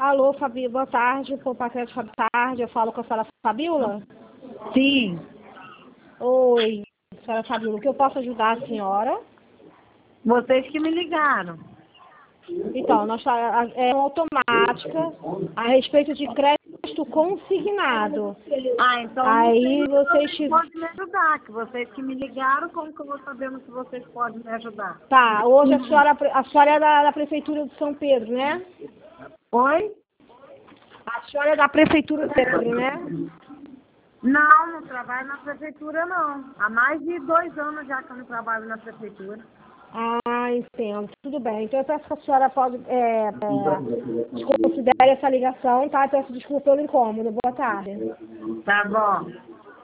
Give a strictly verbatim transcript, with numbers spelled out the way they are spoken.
Alô, Fabi, boa tarde, por paquete boa tarde, eu falo com a senhora Fabiola? Sim. Oi, senhora Fabiola, o que eu posso ajudar a senhora? Vocês que me ligaram. Então, nós fa- é uma automática a respeito de crédito consignado. Ah, então não sei Aí se vocês... vocês tiv- podem me ajudar, que vocês que me ligaram, como que eu vou sabendo se vocês podem me ajudar? Tá, hoje a senhora, a senhora é da, da Prefeitura de São Pedro, né? Oi? A senhora é da Prefeitura de São Pedro, né? Não, não trabalho na prefeitura, não. Há mais de dois anos já que eu não trabalho na prefeitura. Ah, entendo. Tudo bem. Então eu peço que a senhora pode, é, é, desconsidere essa ligação, tá? Eu peço desculpa pelo incômodo. Boa tarde. Tá bom.